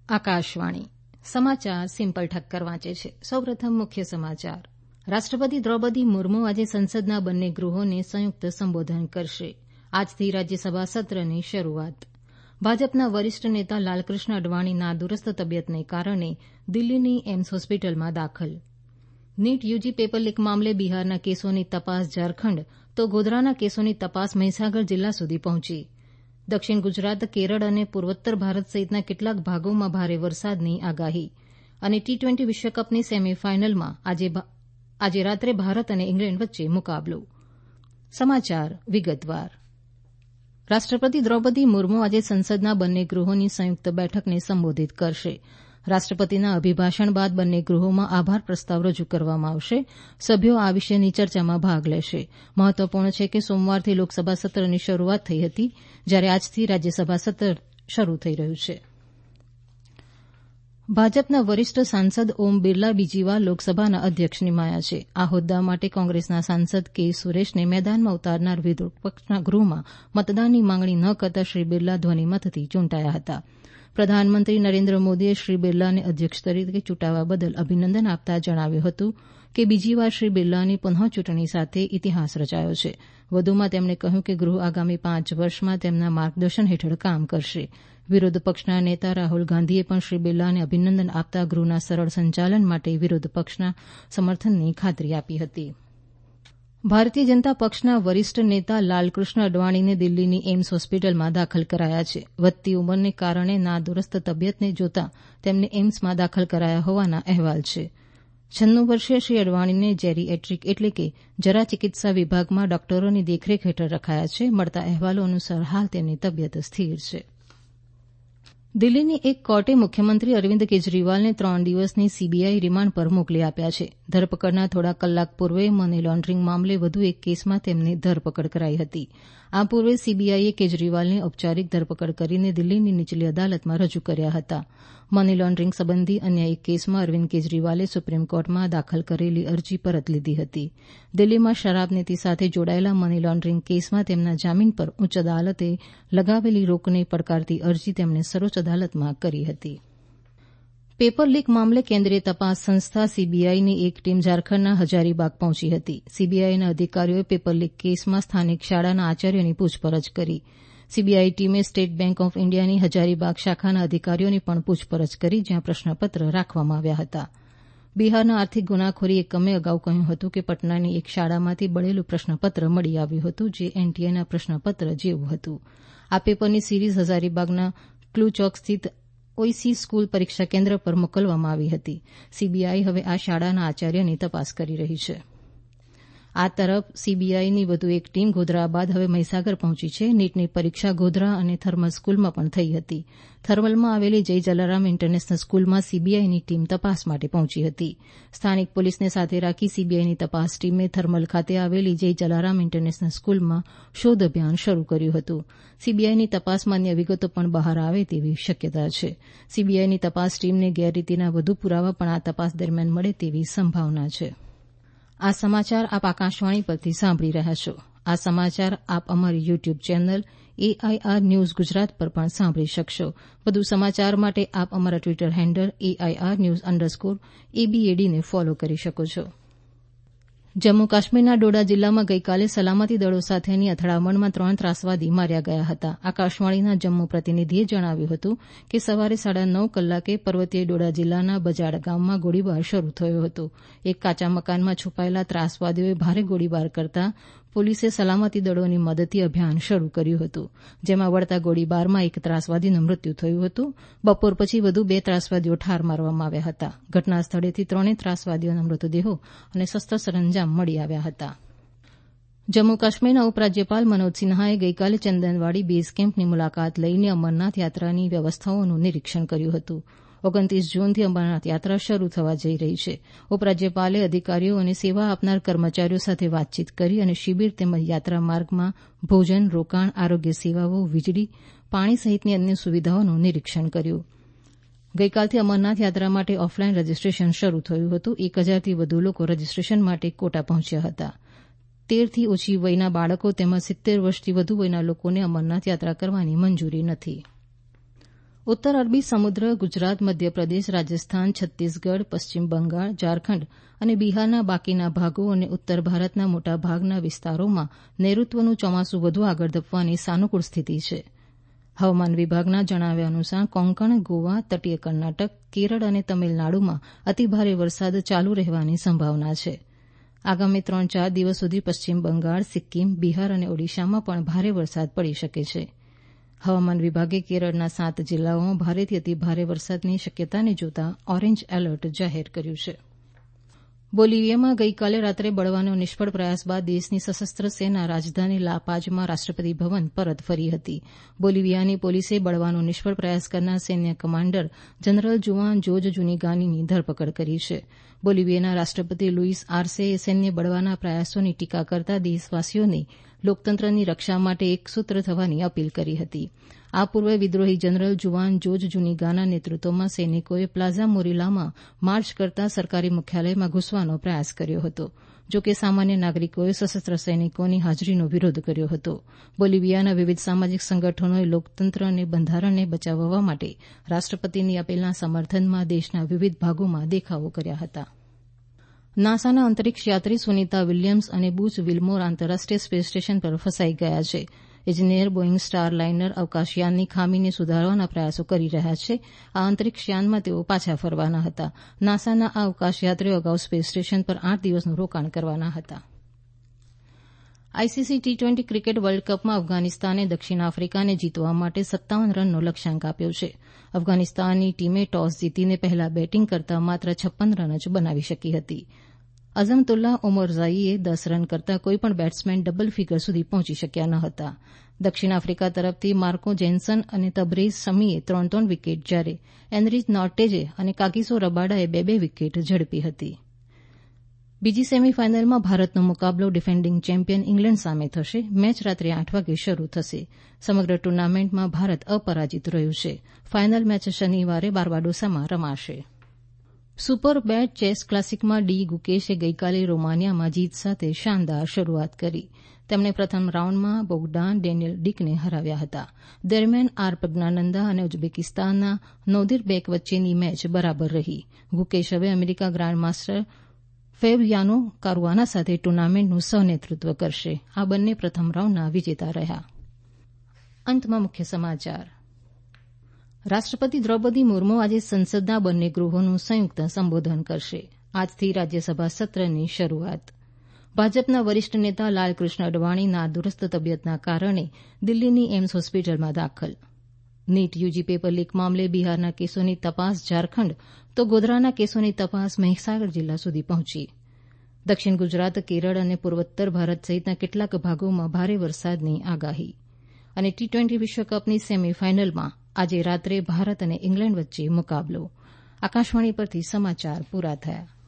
આકાશવાણી સમાચાર સિમ્પલ ઠક્કર વાંચે છે. સૌપ્રથમ મુખ્ય સમાચાર. રાષ્ટ્રપતિ દ્રૌપદી મુર્મુ આજે સંસદના બંને ગૃહોને સંયુક્ત સંબોધન કરશે. આજથી રાજ્યસભા સત્રની શરૂઆત. ભાજપના વરિષ્ઠ નેતા લાલકૃષ્ણ અડવાણી નાદુરસ્ત તબિયતને કારણે દિલ્હીની એમ્સ હોસ્પિટલમાં દાખલ. નીટ યુજી પેપર લીક મામલે બિહારના કેસોની તપાસ ઝારખંડ તો ગોધરાના કેસોની તપાસ મહીસાગર જિલ્લા સુધી પહોંચી. દક્ષિણ ગુજરાત, કેરળ અને પૂર્વોત્તર ભારત સહિતના કેટલાક ભાગોમાં ભારે વરસાદની આગાહી. અને ટી-20 વિશ્વકપની સેમીફાઇનલમાં આજે રાત્રે ભારત અને ઇંગ્લેન્ડ વચ્ચે મુકાબલો. સમાચાર વિગતવાર. રાષ્ટ્રપતિ દ્રૌપદી મુર્મુ આજે સંસદના બંને ગૃહોની સંયુક્ત બેઠકને સંબોધિત કરશે. રાષ્ટ્રપતિના અભિભાષણ બાદ બંને ગૃહોમાં આભાર પ્રસ્તાવ રજૂ કરવામાં આવશે. સભ્યો આ વિષયની ચર્ચામાં ભાગ લેશે. મહત્વપૂર્ણ છે કે સોમવારથી લોકસભા સત્રની શરૂઆત થઈ હતી, જ્યારે આજથી રાજ્યસભા સત્ર શરૂ થઈ રહ્યું છે. ભાજપના વરિષ્ઠ સાંસદ ઓમ બિરલા બીજી વાર લોકસભાના અધ્યક્ષ નિમાયા છે. આ હોદ્દા માટે કોંગ્રેસના સાંસદ કે સુરેશને મેદાનમાં ઉતારનાર વિરોધપક્ષના ગૃહમાં મતદાનની માંગણી ન કરતા શ્રી બિરલા ધ્વનિમતથી ચૂંટાયા હતા. પ્રધાનમંત્રી નરેન્દ્ર મોદીએ શ્રી બિરલાને અધ્યક્ષ તરીકે ચૂંટાવા બદલ અભિનંદન આપતા જણાવ્યું હતું કે બીજી વાર શ્રી બિરલાની પુનઃચૂંટણી સાથે ઇતિહાસ રચાયો છે. વધુમાં તેમણે કહ્યું કે ગૃહ આગામી 5 વર્ષમાં તેમના માર્ગદર્શન હેઠળ કામ કરશે. વિરોધ પક્ષના નેતા રાહુલ ગાંધીએ પણ શ્રી બિરલાને અભિનંદન આપતા ગૃહના સરળ સંચાલન માટે વિરોધ પક્ષના સમર્થનની ખાતરી આપી હતી. ભારતીય જનતા પક્ષના વરિષ્ઠ નેતા લાલકૃષ્ણ અડવાણીને દિલ્હીની એમ્સ હોસ્પિટલમાં દાખલ કરાયા છે. વધતી ઉંમરને કારણે નાદુરસ્ત તબિયતને જોતા તેમને એમ્સમાં દાખલ કરાયા હોવાના અહેવાલ છે. 96 વર્ષીય શ્રી અડવાણીને જેરીએટ્રીક એટલે કે જરા ચિકિત્સા વિભાગમાં ડોક્ટરોની દેખરેખ હેઠળ રખાયા છે. મળતા અહેવાલો અનુસાર હાલ તેમની તબિયત સ્થિર છે. દિલ્હીની એક કોર્ટે મુખ્યમંત્રી અરવિંદ કેજરીવાલને 3 દિવસની સીબીઆઈ રિમાન્ડ પર મોકલી આપ્યા છે. ધરપકડના થોડા કલાક પૂર્વે મની લોન્ડરિંગ મામલે વધુ એક કેસમાં તેમની ધરપકડ કરાઈ હતી. આ પૂર્વે સીબીઆઈએ કેજરીવાલની ઔપચારિક ધરપકડ કરીને દિલ્હીની નીચલી અદાલતમાં રજૂ કર્યા હતા. મની લોન્ડરિંગ સંબંધી અન્ય એક કેસમાં અરવિંદ કેજરીવાલે સુપ્રીમ કોર્ટમાં દાખલ કરેલી અરજી પરત લીધી હતી. દિલ્હીમાં શરાબ નીતિ સાથે જોડાયેલા મની લોન્ડરિંગ કેસમાં તેમના જામીન પર ઉચ્ચ અદાલતે લગાવેલી રોકને પડકારતી અરજી તેમણે સર્વોચ્ચ અદાલતમાં કરી હતી. પેપર લીક મામલે કેન્દ્રીય તપાસ સંસ્થા સીબીઆઈની એક ટીમ ઝારખંડના હજારીબાગ પહોંચી હતી. સીબીઆઈના અધિકારીઓએ પેપર લીક કેસમાં સ્થાનિક શાળાના આચાર્યની પૂછપરછ કરી. સીબીઆઈ ટીમે સ્ટેટ બેન્ક ઓફ ઇન્ડિયાની હજારીબાગ શાખાના અધિકારીઓની પણ પૂછપરછ કરી, જ્યાં પ્રશ્નપત્ર રાખવામાં આવ્યા હતા. બિહારના આર્થિક ગુનાખોરી એકમે અગાઉ કહ્યું હતું કે પટનાની એક શાળામાંથી બળેલું પ્રશ્નપત્ર મળી આવ્યું હતું, જે એનટીએના પ્રશ્નપત્ર જેવું હતું. આ પેપરની સિરીઝ હજારીબાગના ક્લુ ચોક સ્થિત ઓઈસી સ્કૂલ પરીક્ષા કેન્દ્ર પર મોકલવામાં આવી હતી. સીબીઆઈ હવે આ શાળાના આચાર્યની તપાસ કરી રહી છે. આ તરફ સીબીઆઈની વધુ એક ટીમ ગોધરા બાદ હવે મહીસાગર પહોંચી છે. નીટની પરીક્ષા ગોધરા અને થર્મલ સ્કૂલમાં પણ થઈ હતી. થર્મલમાં આવેલી જય જલારામ ઇન્ટરનેશનલ સ્કૂલમાં સીબીઆઈની ટીમ તપાસ માટે પહોંચી હતી. સ્થાનિક પોલીસને સાથે રાખી સીબીઆઈની તપાસ ટીમે થર્મલ ખાતે આવેલી જય જલારામ ઇન્ટરનેશનલ સ્કૂલમાં શોધ અભિયાન શરૂ કર્યું હતું. સીબીઆઈની તપાસમાં અન્ય વિગતો પણ બહાર આવે તેવી શક્યતા છે. સીબીઆઈની તપાસ ટીમને ગેરરીતિના વધુ પુરાવા પણ આ તપાસ દરમિયાન મળે તેવી સંભાવના છે. આ સમાચાર આપ આકાશવાણી પરથી સાંભળી રહ્યા છો. આ સમાચાર આપ અમારી YouTube channel AIR news Gujarat પર પણ સાંભળી શકશો. વધુ સમાચાર માટે આપ અમારા ટ્વિટર હેન્ડલ AIR_ABADને ફોલો કરી શકો છો. જમ્મુ કાશ્મીરના ડોડા જિલ્લામાં ગઈકાલે સલામતી દળો સાથેની અથડામણમાં 3 ત્રાસવાદી માર્યા ગયા હતા. આકાશવાણીના જમ્મુ પ્રતિનિધિએ જણાવ્યું હતું કે સવારે 9:30 કલાકે પર્વતીય ડોડા જિલ્લાના બજાડ ગામમાં ગોળીબાર શરૂ થયો હતો. એક કાચા મકાનમાં છુપાયેલા ત્રાસવાદીઓએ ભારે ગોળીબાર કરતા પોલીસે સલામતી દળોની મદદથી અભિયાન શરૂ કર્યું હતું, જેમાં વળતા ગોળીબારમાં એક ત્રાસવાદીનું મૃત્યુ થયું હતું. બપોર પછી વધુ 2 ત્રાસવાદીઓ ઠાર મારવામાં આવ્યા હતા. ઘટના સ્થળેથી 3 ત્રાસવાદીઓના મૃતદેહો અને શસ્ત્ર સરંજામ મળી આવ્યા હતા. જમ્મુ કાશ્મીરના ઉપરાજ્યપાલ મનોજ સિન્હાએ ગઈકાલે ચંદનવાડી બેઝ કેમ્પની મુલાકાત લઈને અમરનાથ યાત્રાની વ્યવસ્થાઓનું નિરીક્ષણ કર્યું હતું. 29 જૂનથી અમરનાથ યાત્રા શરૂ થવા જઈ રહી છે. ઉપરાજ્યપાલે અધિકારીઓ અને સેવા આપનાર કર્મચારીઓ સાથે વાતચીત કરી અને શિબિર તેમજ યાત્રા માર્ગમાં ભોજન, રોકાણ, આરોગ્ય સેવાઓ, વીજળી, પાણી સહિતની અન્ય સુવિધાઓનું નિરીક્ષણ કર્યું. ગઈકાલથી અમરનાથ યાત્રા માટે ઓફલાઈન રજીસ્ટ્રેશન શરૂ થયું હતું. 1000થી વધુ લોકો રજીસ્ટ્રેશન માટે કોટા પહોંચ્યા હતા. 13 થી ઓછી વયના બાળકો તેમજ 70 વર્ષથી વધુ વયના લોકોને અમરનાથ યાત્રા કરવાની મંજૂરી નથી. ઉત્તર અરબી સમુદ્ર ગુજરાત, મધ્યપ્રદેશ, રાજસ્થાન, છત્તીસગઢ, પશ્ચિમ બંગાળ, ઝારખંડ અને બિહારના બાકીના ભાગો અને ઉત્તર ભારતના મોટાભાગના વિસ્તારોમાં નૈઋત્યનું ચોમાસું વધુ આગળ ધપવાની સાનુકૂળ સ્થિતિ છે. હવામાન વિભાગના જણાવ્યા અનુસાર કોંકણ, ગોવા, તટીય કર્ણાટક, કેરળ અને તમિલનાડુમાં અતિભારે વરસાદ ચાલુ રહેવાની સંભાવના છે. આગામી 3-4 દિવસ સુધી પશ્ચિમ બંગાળ, સિક્કિમ, બિહાર અને ઓડિશામાં પણ ભારે વરસાદ પડી શકે છે. હવામાન વિભાગે કેરળના 7 જિલ્લાઓમાં ભારેથી અતિભારે વરસાદની શક્યતાને જોતા ઓરેન્જ એલર્ટ જાહેર કર્યું છે. બોલિવિયામાં ગઈકાલે રાત્રે બળવાનો નિષ્ફળ પ્રયાસ બાદ દેશની સશસ્ત્ર સેના રાજધાની લા પાઝમાં રાષ્ટ્રપતિ ભવન પરત ફરી હતી. બોલિવિયાની પોલીસે બળવાનો નિષ્ફળ પ્રયાસ કરનાર સૈન્ય કમાન્ડર જનરલ જુઆન જોર્જ જુનિગાનીની ધરપકડ કરી છે. બોલિવિયાના રાષ્ટ્રપતિ લુઇસ આર્સેએ સૈન્ય બળવાના પ્રયાસોની ટીકા કરતા દેશવાસીઓને લોકતંત્રની રક્ષા માટે એકસૂત્ર થવાની અપીલ કરી હતી. આ પૂર્વે વિદ્રોહી જનરલ જુઆન જોર્જ જુનિગાના નેતૃત્વમાં સૈનિકોએ પ્લાઝા મોરીલામાં માર્ચ કરતા સરકારી મુખ્યાલયમાં ઘૂસવાનો પ્રયાસ કર્યો હતો. જોકે સામાન્ય નાગરિકોએ સશસ્ત્ર સૈનિકોની હાજરીનો વિરોધ કર્યો હતો. બોલિવિયાના વિવિધ સામાજિક સંગઠનોએ લોકતંત્ર અને બંધારણને બચાવવા માટે રાષ્ટ્રપતિની અપીલના સમર્થનમાં દેશના વિવિધ ભાગોમાં દેખાવો કર્યા હતા. નાસાના અંતરિક્ષ યાત્રી સુનીતા વિલિયમ્સ અને બુચ વિલ્મોર આંતરરાષ્ટ્રીય સ્પેસ સ્ટેશન પર ફસાઈ ગયા છે. ઇજનેર બોઇંગ સ્ટારલાઇનર અવકાશયાનની ખામીને સુધારવાના પ્રયાસો કરી રહ્યા છે. આ અંતરિક્ષયાનમાં તેઓ પાછા ફરવાના હતા. નાસાના આ અવકાશયાત્રીઓ અગાઉ સ્પેસ સ્ટેશન પર 8 દિવસનું રોકાણ કરવાના હતા. આઈસીસી ટી-20 ક્રિકેટ વર્લ્ડ કપમાં અફઘાનિસ્તાને દક્ષિણ આફ્રિકાને જીતવા માટે 57 રનનો લક્ષ્યાંક આપ્યો છે. અફઘાનિસ્તાનની ટીમે ટોસ જીતીને પહેલા બેટિંગ કરતા માત્ર 56 રન જ બનાવી શકી હતી. અઝમતુલ્લા ઓમરઝાઈએ 10 રન કરતા કોઈપણ બેટ્સમેન ડબલ ફિગર સુધી પહોંચી શક્યા ન હતા. દક્ષિણ આફ્રિકા તરફથી માર્કો જેન્સન અને તબરેઝ શમીએ 3-3 વિકેટ જ્યારે એનરિચ નોર્ટેજે અને કાગિસો રબાડાએ 2-2 વિકેટ ઝડપી હતી. બીજી સેમીફાઇનલમાં ભારતનો મુકાબલો ડિફેન્ડિંગ ચેમ્પિયન ઇંગ્લેન્ડ સામે થશે. મેચ રાત્રે 8 વાગે શરૂ થશે. સમગ્ર ટુર્નામેન્ટમાં ભારત અપરાજિત રહ્યું છે. ફાઇનલ મેચ શનિવારે બાર્બાડોસામાં રમાશે. સુપર 8 ચેસ ક્લાસિકમાં ડી ગુકેશે ગઈકાલે રોમાનિયામાં જીત સાથે શાનદાર શરૂઆત કરી. તેમણે પ્રથમ રાઉન્ડમાં બોગડાન ડેનિયલ ડિકને હરાવ્યા હતા. દરમિયાન આર પ્રજ્ઞાનંદા અને ઉઝબેકિસ્તાનના નોદિરબેક વચ્ચેની મેચ બરાબર રહી. ગુકેશ હવે અમેરિકા ગ્રાન્ડમાસ્ટર ફેબિયાનો કારુઆના સાથે ટુર્નામેન્ટનું સહનેતૃત્વ કરશે. આ બંને પ્રથમ રાઉન્ડના વિજેતા રહ્યા. અંતમાં મુખ્ય સમાચાર. રાષ્ટ્રપતિ દ્રૌપદી મુર્મુ આજે સંસદના બંને ગૃહોનું સંયુક્ત સંબોધન કરશે. આજથી રાજ્યસભા સત્રની શરૂઆત. ભાજપના વરિષ્ઠ નેતા લાલકૃષ્ણ અડવાણી નાદુરસ્ત તબિયતના કારણે દિલ્હીની એમ્સ હોસ્પિટલમાં દાખલ. નીટ યુજી પેપર લીક મામલે બિહારના કેસોની તપાસ ઝારખંડ તો ગોધરાના કેસોની તપાસ મહીસાગર જિલ્લા સુધી પહોંચી. દક્ષિણ ગુજરાત, કેરળ અને પૂર્વોત્તર ભારત સહિતના કેટલાક ભાગોમાં ભારે વરસાદની આગાહી. અને ટી-20 વિશ્વકપની સેમીફાઇનલમાં આજે રાત્રે ભારત અને ઇંગ્લેન્ડ વચ્ચે મુકાબલો. આકાશવાણી પરથી સમાચાર પૂરા થયા.